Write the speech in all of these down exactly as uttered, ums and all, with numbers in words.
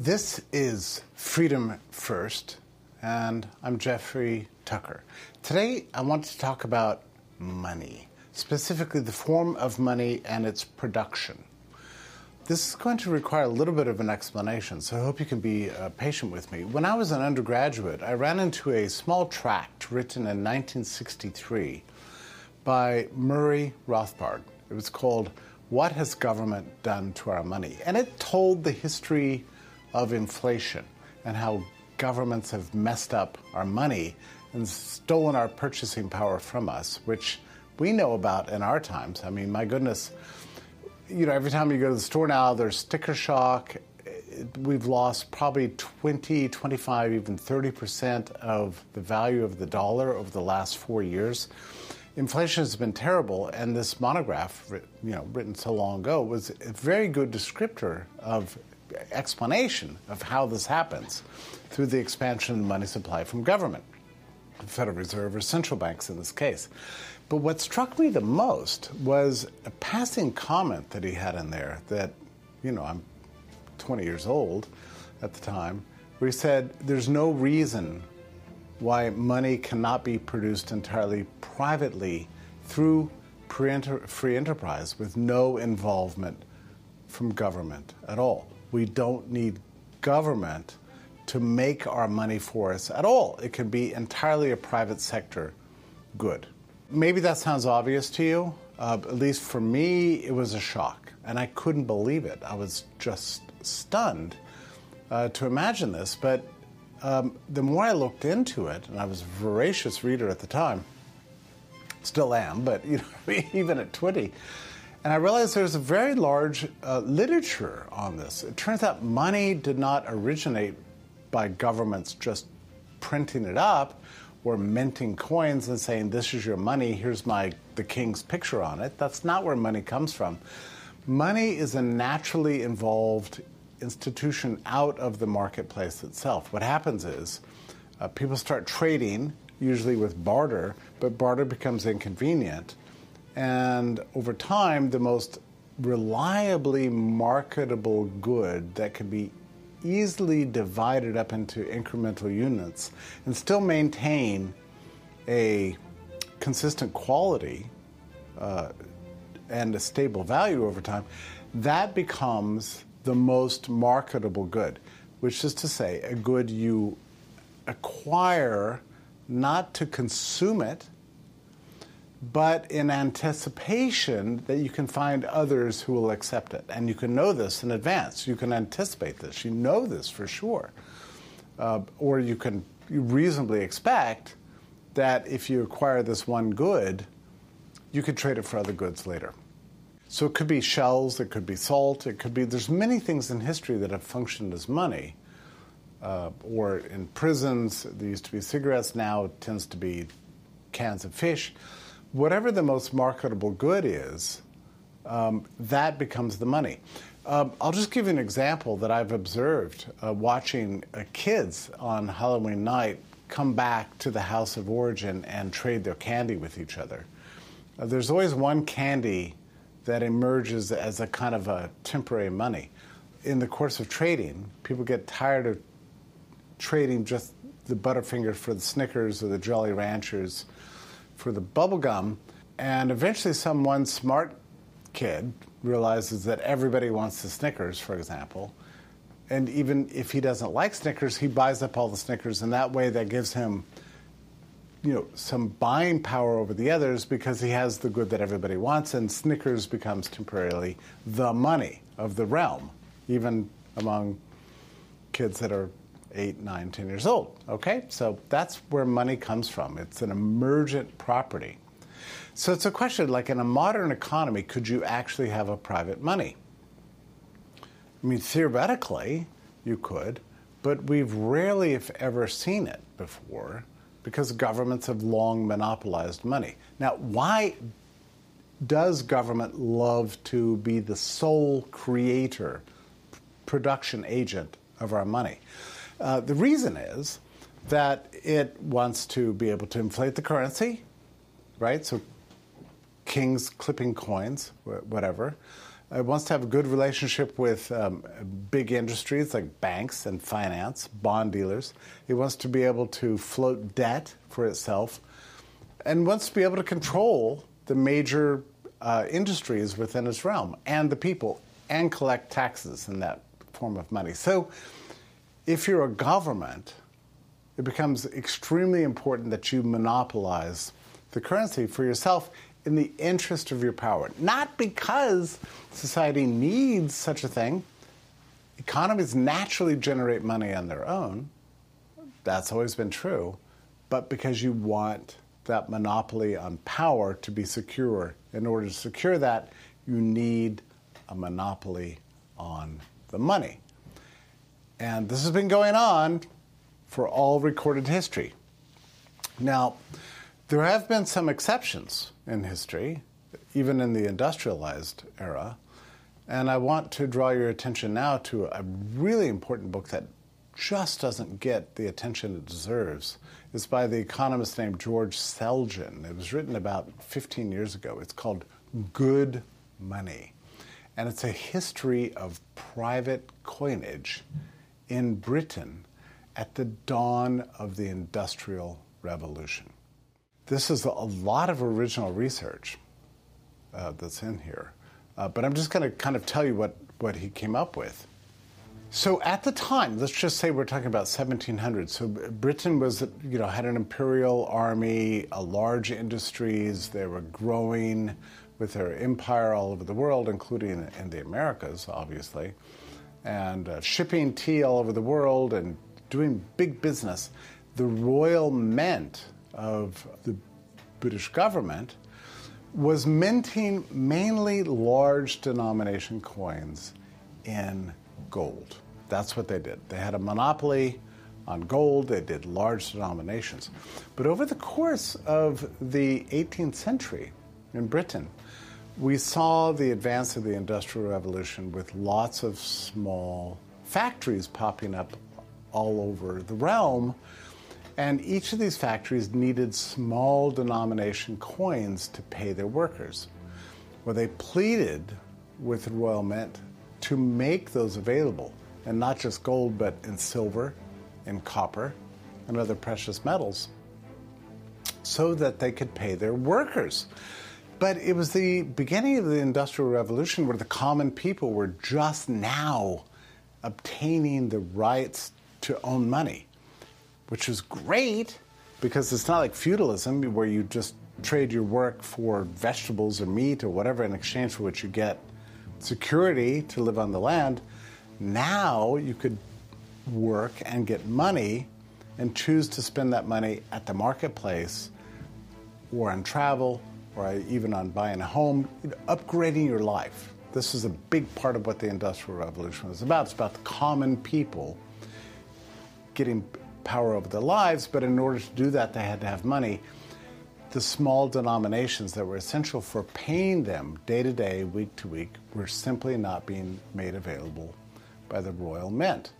This is Freedom First, and I'm Jeffrey Tucker. Today, I want to talk about money, specifically the form of money and its production. This is going to require a little bit of an explanation, so I hope you can be uh, patient with me. When I was an undergraduate, I ran into a small tract written in nineteen sixty-three by Murray Rothbard. It was called "What Has Government Done to Our Money?" And it told the history of inflation and how governments have messed up our money and stolen our purchasing power from us, which we know about in our times. I mean, my goodness, you know, every time you go to the store now, there's sticker shock. We've lost probably twenty, twenty-five, even thirty percent of the value of the dollar over the last four years. Inflation has been terrible, and this monograph, you know, written so long ago, was a very good descriptor of explanation of how this happens through the expansion of the money supply from government, the Federal Reserve or central banks in this case. But what struck me the most was a passing comment that he had in there that, you know, I'm twenty years old at the time, where he said there's no reason why money cannot be produced entirely privately through free enterprise with no involvement from government at all. We don't need government to make our money for us at all. It can be entirely a private sector good. Maybe that sounds obvious to you. Uh, at least for me, it was a shock, and I couldn't believe it. I was just stunned uh, to imagine this. But um, the more I looked into it, and I was a voracious reader at the time, still am, but you know, even at twenty, and I realized there's a very large uh, literature on this. It turns out money did not originate by governments just printing it up or minting coins and saying, this is your money, here's my the king's picture on it. That's not where money comes from. Money is a naturally involved institution out of the marketplace itself. What happens is uh, people start trading, usually with barter, but barter becomes inconvenient. And over time, the most reliably marketable good that can be easily divided up into incremental units and still maintain a consistent quality uh, and a stable value over time, that becomes the most marketable good, which is to say a good you acquire not to consume it, but in anticipation that you can find others who will accept it. And you can know this in advance. You can anticipate this. You know this for sure. Uh, or you can reasonably expect that if you acquire this one good, you could trade it for other goods later. So it could be shells, it could be salt, it could be, there's many things in history that have functioned as money. Uh, or in prisons, there used to be cigarettes, now it tends to be cans of fish. Whatever the most marketable good is, um, that becomes the money. Um, I'll just give you an example that I've observed uh, watching uh, kids on Halloween night come back to the house of origin and trade their candy with each other. Uh, there's always one candy that emerges as a kind of a temporary money. In the course of trading, people get tired of trading just the Butterfinger for the Snickers or the Jolly Ranchers for the bubble gum, and eventually some one smart kid realizes that everybody wants the Snickers, for example, and even if he doesn't like Snickers, he buys up all the Snickers, and that way that gives him, you know, some buying power over the others because he has the good that everybody wants, and Snickers becomes temporarily the money of the realm, even among kids that are eight, nine, ten years old, okay? So that's where money comes from. It's an emergent property. So it's a question, like in a modern economy, could you actually have a private money? I mean, theoretically, you could, but we've rarely, if ever, seen it before because governments have long monopolized money. Now, why does government love to be the sole creator, production agent of our money? Uh, the reason is that it wants to be able to inflate the currency, right? So kings clipping coins, whatever. It wants to have a good relationship with um, big industries like banks and finance, bond dealers. It wants to be able to float debt for itself and wants to be able to control the major uh, industries within its realm and the people and collect taxes in that form of money. So if you're a government, it becomes extremely important that you monopolize the currency for yourself in the interest of your power. Not because society needs such a thing. Economies naturally generate money on their own. That's always been true. But because you want that monopoly on power to be secure. In order to secure that, you need a monopoly on the money. And this has been going on for all recorded history. Now, there have been some exceptions in history, even in the industrialized era, and I want to draw your attention now to a really important book that just doesn't get the attention it deserves. It's by the economist named George Selgin. It was written about fifteen years ago. It's called Good Money, and it's a history of private coinage in Britain at the dawn of the Industrial Revolution. This is a lot of original research uh, that's in here, uh, but I'm just going to kind of tell you what, what he came up with. So at the time, let's just say we're talking about seventeen hundred. So Britain was, you know, had an imperial army, a large industries. They were growing with their empire all over the world, including in the Americas, obviously, and uh, shipping tea all over the world and doing big business. The Royal Mint of the British government was minting mainly large denomination coins in gold. That's what they did. They had a monopoly on gold. They did large denominations. But over the course of the eighteenth century in Britain, we saw the advance of the Industrial Revolution with lots of small factories popping up all over the realm. And each of these factories needed small denomination coins to pay their workers. Well, they pleaded with the Royal Mint to make those available, and not just gold, but in silver, in copper, and other precious metals, so that they could pay their workers. But it was the beginning of the Industrial Revolution where the common people were just now obtaining the rights to own money, which was great because it's not like feudalism where you just trade your work for vegetables or meat or whatever in exchange for which you get security to live on the land. Now you could work and get money and choose to spend that money at the marketplace or on travel or even on buying a home, upgrading your life. This is a big part of what the Industrial Revolution was about. It's about the common people getting power over their lives, but in order to do that, they had to have money. The small denominations that were essential for paying them day to day, week to week, were simply not being made available by the Royal Mint.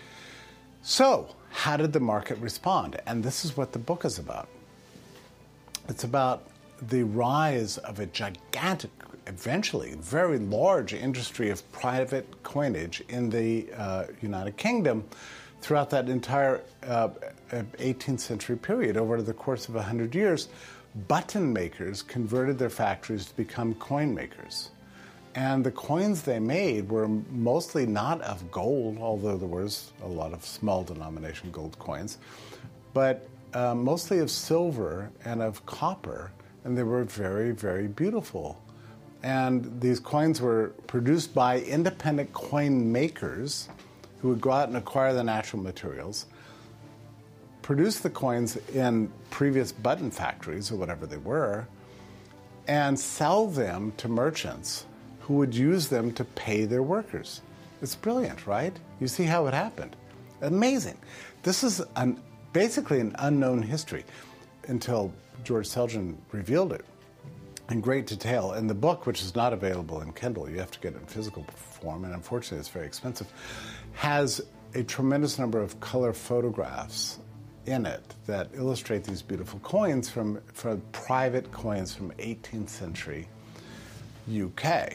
So, how did the market respond? And this is what the book is about. It's about the rise of a gigantic, eventually very large industry of private coinage in the uh, United Kingdom throughout that entire uh, eighteenth century period. Over the course of one hundred years, button makers converted their factories to become coin makers. And the coins they made were mostly not of gold, although there was a lot of small denomination gold coins, but uh, mostly of silver and of copper, and they were very, very beautiful. And these coins were produced by independent coin makers who would go out and acquire the natural materials, produce the coins in previous button factories or whatever they were, and sell them to merchants who would use them to pay their workers. It's brilliant, right? You see how it happened. Amazing. This is an, basically an unknown history until George Selgin revealed it in great detail. In the book, which is not available in Kindle, you have to get it in physical form, and unfortunately it's very expensive, has a tremendous number of color photographs in it that illustrate these beautiful coins from, from private coins from eighteenth century U K.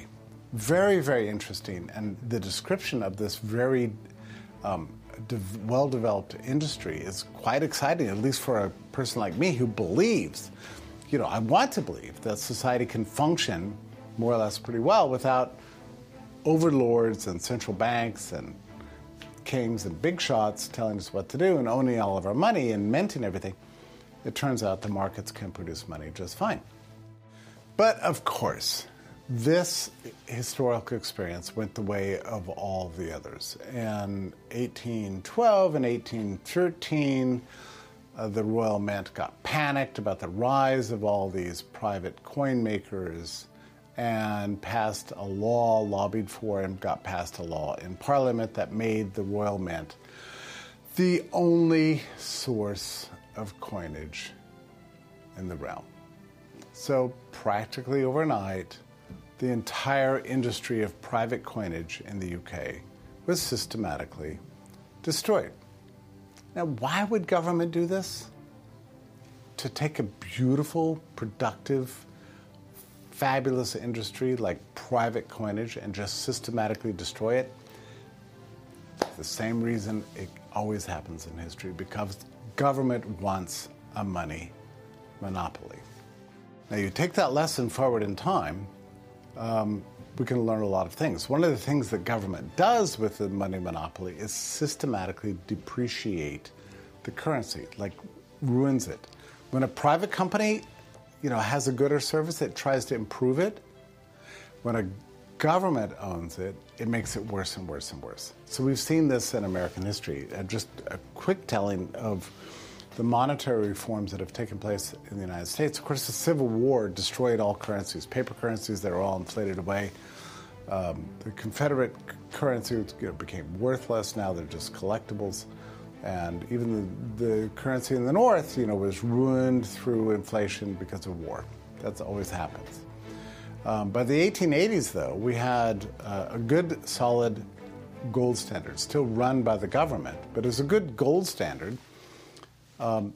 Very, very interesting. And the description of this very um, de- well-developed industry is quite exciting, at least for a person like me who believes, you know, I want to believe that society can function more or less pretty well without overlords and central banks and kings and big shots telling us what to do and owning all of our money and minting everything. It turns out the markets can produce money just fine. But of course, this historical experience went the way of all the others. In eighteen twelve and eighteen thirteen, uh, the Royal Mint got panicked about the rise of all these private coin makers and passed a law, lobbied for and got passed a law in Parliament that made the Royal Mint the only source of coinage in the realm. So practically overnight, the entire industry of private coinage in the U K was systematically destroyed. Now, why would government do this? To take a beautiful, productive, fabulous industry like private coinage and just systematically destroy it? The same reason it always happens in history, because government wants a money monopoly. Now, you take that lesson forward in time, um, we can learn a lot of things. One of the things that government does with the money monopoly is systematically depreciate the currency, like ruins it. When a private company, you know, has a good or service, it tries to improve it. When a government owns it, it makes it worse and worse and worse. So we've seen this in American history. Uh, just a quick telling of the monetary reforms that have taken place in the United States. Of course, the Civil War destroyed all currencies, paper currencies that are all inflated away. Um, the Confederate currency, you know, became worthless. Now they're just collectibles. And even the, the currency in the North, you know, was ruined through inflation because of war. That's always happens. Um, by the eighteen eighties, though, we had uh, a good, solid gold standard, still run by the government, but it was a good gold standard. Um,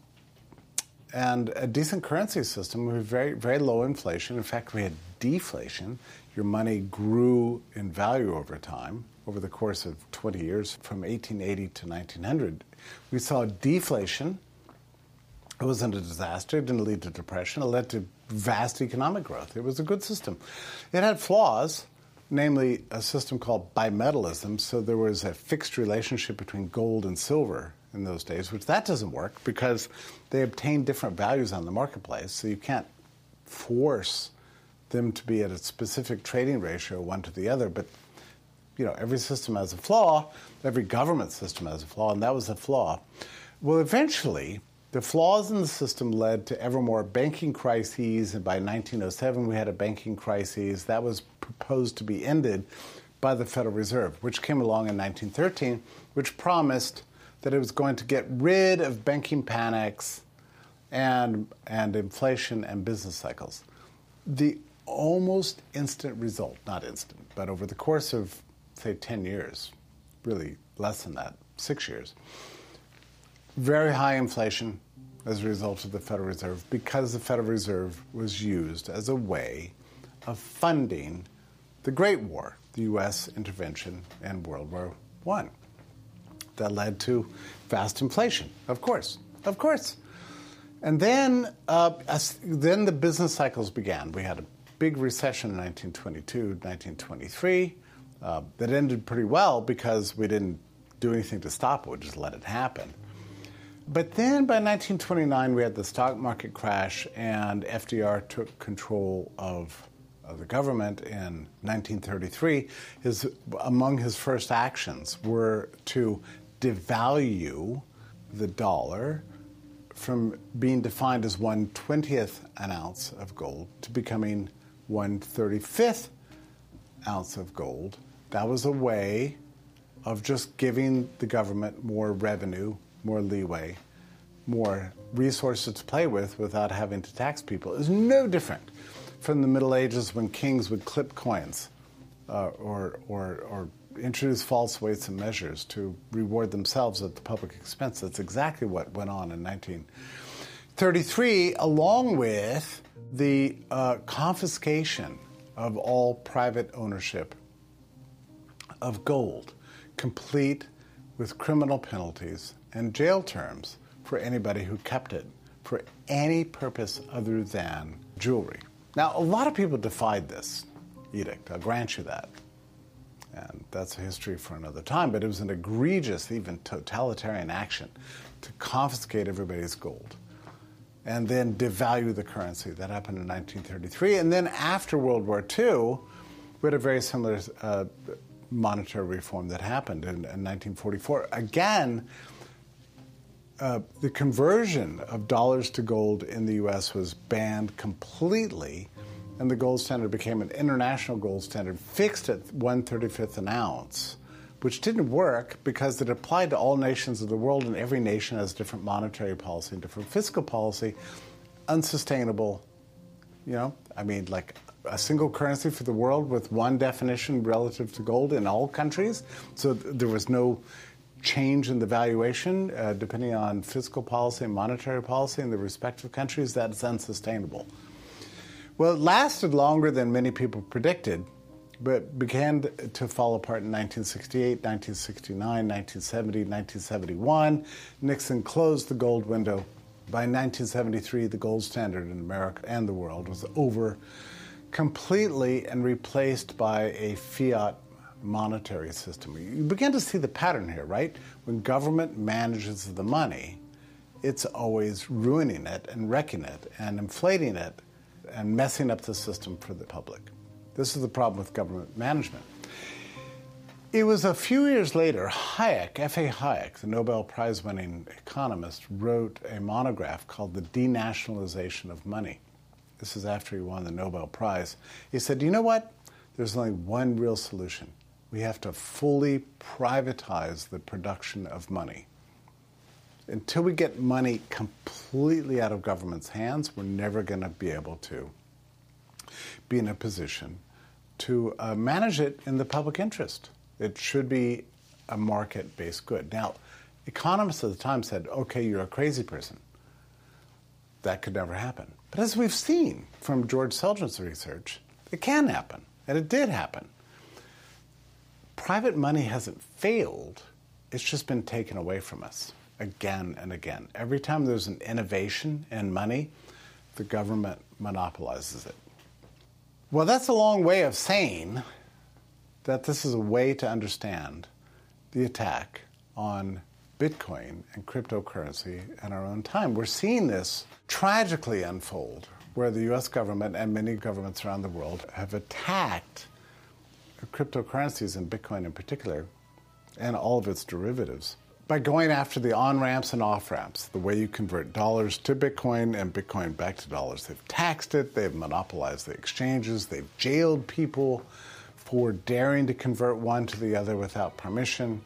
and a decent currency system with very, very low inflation. In fact, we had deflation. Your money grew in value over time, over the course of twenty years, from eighteen eighty to nineteen hundred. We saw deflation. It wasn't a disaster. It didn't lead to depression. It led to vast economic growth. It was a good system. It had flaws, namely a system called bimetallism. So there was a fixed relationship between gold and silver in those days, which that doesn't work because they obtain different values on the marketplace. So you can't force them to be at a specific trading ratio one to the other. But, you know, every system has a flaw. Every government system has a flaw, and that was a flaw. Well, eventually, the flaws in the system led to ever more banking crises, and by nineteen oh seven we had a banking crisis that was proposed to be ended by the Federal Reserve, which came along in nineteen thirteen, which promised that it was going to get rid of banking panics and, and inflation and business cycles. The almost instant result, not instant, but over the course of, say, ten years, really less than that, six years, very high inflation as a result of the Federal Reserve, because the Federal Reserve was used as a way of funding the Great War, the U S intervention in World War One. That led to vast inflation, of course, of course. And then, uh, as, then the business cycles began. We had a big recession in nineteen twenty-two, nineteen twenty-three, uh, that ended pretty well because we didn't do anything to stop it, we just let it happen. But then by nineteen twenty-nine, we had the stock market crash, and F D R took control of, of the government in nineteen thirty-three. His, among his first actions were to devalue the dollar from being defined as one twentieth an ounce of gold to becoming one thirty-fifth ounce of gold. That was a way of just giving the government more revenue, more leeway, more resources to play with without having to tax people. It was no different from the Middle Ages when kings would clip coins uh, or, or, or introduce false weights and measures to reward themselves at the public expense. That's exactly what went on in nineteen thirty-three, along with the uh, confiscation of all private ownership of gold, complete with criminal penalties and jail terms for anybody who kept it for any purpose other than jewelry. Now, a lot of people defied this edict, I'll grant you that. And that's a history for another time, but it was an egregious, even totalitarian action to confiscate everybody's gold and then devalue the currency. That happened in nineteen thirty-three. And then after World War Two, we had a very similar uh, monetary reform that happened in, in nineteen forty-four. Again, uh, the conversion of dollars to gold in the U S was banned completely, and the gold standard became an international gold standard fixed at one thirty-fifth an ounce, which didn't work because it applied to all nations of the world, and every nation has different monetary policy and different fiscal policy. Unsustainable, you know? I mean, like a single currency for the world with one definition relative to gold in all countries. So th- there was no change in the valuation uh, depending on fiscal policy and monetary policy in the respective countries. That's unsustainable. Well, it lasted longer than many people predicted, but began to fall apart in nineteen sixty-eight, nineteen sixty-nine, nineteen seventy, nineteen seventy-one. Nixon closed the gold window. By nineteen seventy-three, the gold standard in America and the world was over completely and replaced by a fiat monetary system. You begin to see the pattern here, right? When government manages the money, it's always ruining it and wrecking it and inflating it and messing up the system for the public. This is the problem with government management. It was a few years later, Hayek, F A Hayek, the Nobel Prize-winning economist, wrote a monograph called The Denationalization of Money. This is after he won the Nobel Prize. He said, you know what? There's only one real solution. We have to fully privatize the production of money. Until we get money completely out of government's hands, we're never going to be able to be in a position to uh, manage it in the public interest. It should be a market-based good. Now, economists at the time said, okay, you're a crazy person. That could never happen. But as we've seen from George Selgin's research, it can happen, and it did happen. Private money hasn't failed. It's just been taken away from us again and again. Every time there's an innovation in money, the government monopolizes it. Well, that's a long way of saying that this is a way to understand the attack on Bitcoin and cryptocurrency in our own time. We're seeing this tragically unfold, where the U S government and many governments around the world have attacked cryptocurrencies, and Bitcoin in particular, and all of its derivatives, by going after the on-ramps and off-ramps, the way you convert dollars to Bitcoin and Bitcoin back to dollars. They've taxed it, they've monopolized the exchanges, they've jailed people for daring to convert one to the other without permission.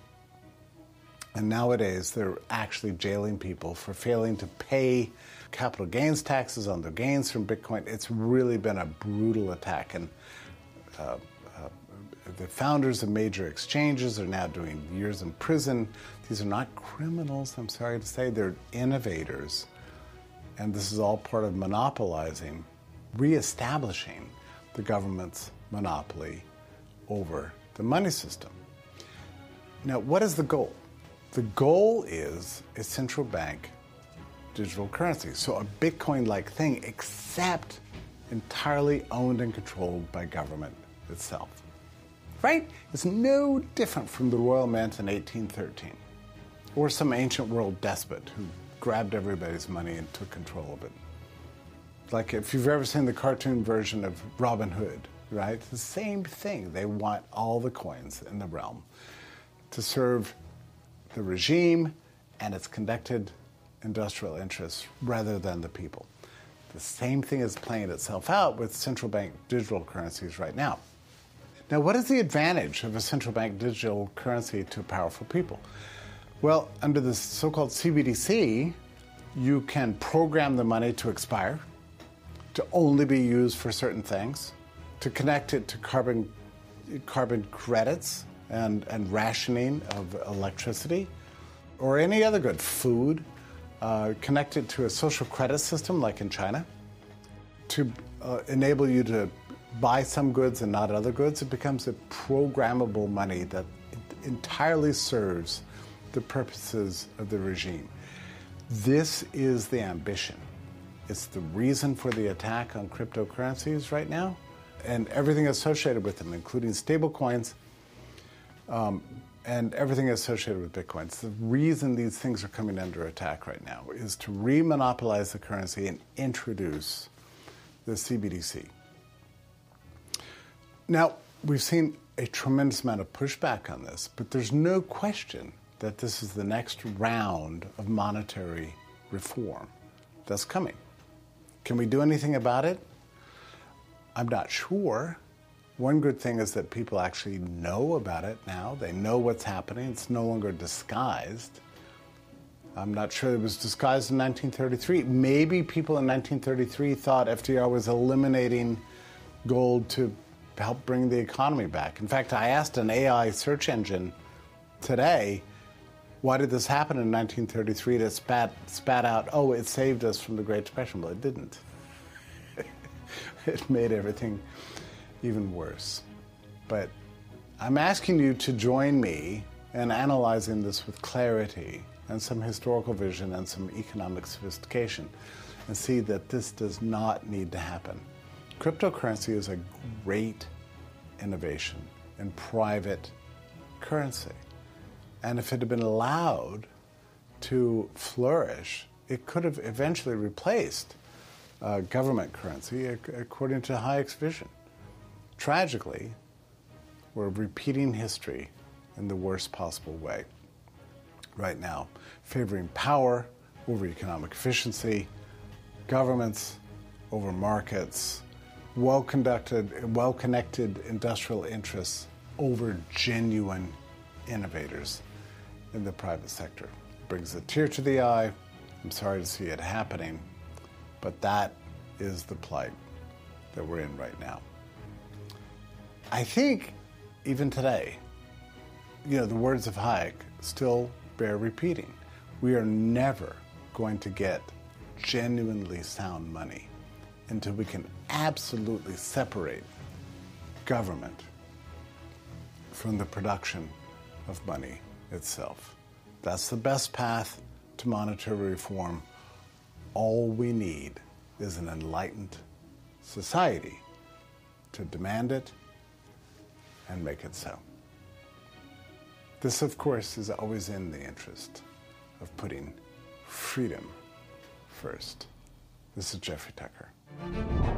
And nowadays, they're actually jailing people for failing to pay capital gains taxes on their gains from Bitcoin. It's really been a brutal attack. And uh, uh, the founders of major exchanges are now doing years in prison. These are not criminals, I'm sorry to say. They're innovators. And this is all part of monopolizing, reestablishing the government's monopoly over the money system. Now, what is the goal? The goal is a central bank digital currency. So a Bitcoin-like thing, except entirely owned and controlled by government itself. Right? It's no different from the Royal Mint in eighteen thirteen, or some ancient world despot who grabbed everybody's money and took control of it. Like if you've ever seen the cartoon version of Robin Hood, right? It's the same thing. They want all the coins in the realm to serve the regime and its conducted industrial interests rather than the people. The same thing is playing itself out with central bank digital currencies right now. Now, what is the advantage of a central bank digital currency to powerful people? Well, under the so-called C B D C, you can program the money to expire, to only be used for certain things, to connect it to carbon carbon credits and, and rationing of electricity, or any other good, food, uh, connect it to a social credit system like in China, to uh, enable you to buy some goods and not other goods, it becomes a programmable money that entirely serves the purposes of the regime. This is the ambition. It's the reason for the attack on cryptocurrencies right now and everything associated with them, including stablecoins um, and everything associated with Bitcoins. The reason these things are coming under attack right now is to remonopolize the currency and introduce the C B D C. Now, we've seen a tremendous amount of pushback on this, but there's no question that this is the next round of monetary reform that's coming. Can we do anything about it? I'm not sure. One good thing is that people actually know about it now. They know what's happening. It's no longer disguised. I'm not sure it was disguised in nineteen thirty-three. Maybe people in nineteen thirty-three thought F D R was eliminating gold to help bring the economy back. In fact, I asked an A I search engine today, why did this happen in nineteen thirty-three? It spat, spat out, oh, it saved us from the Great Depression. Well, it didn't. It made everything even worse. But I'm asking you to join me in analyzing this with clarity and some historical vision and some economic sophistication and see that this does not need to happen. Cryptocurrency is a great innovation in private currency. And if it had been allowed to flourish, it could have eventually replaced uh, government currency according to Hayek's vision. Tragically, we're repeating history in the worst possible way right now, favoring power over economic efficiency, governments over markets, well-conducted, well-connected industrial interests over genuine innovators in the private sector. It brings a tear to the eye. I'm sorry to see it happening, but that is the plight that we're in right now. I think even today, you know, the words of Hayek still bear repeating. We are never going to get genuinely sound money until we can absolutely separate government from the production of money itself. That's the best path to monetary reform. All we need is an enlightened society to demand it and make it so. This, of course, is always in the interest of putting freedom first. This is Jeffrey Tucker.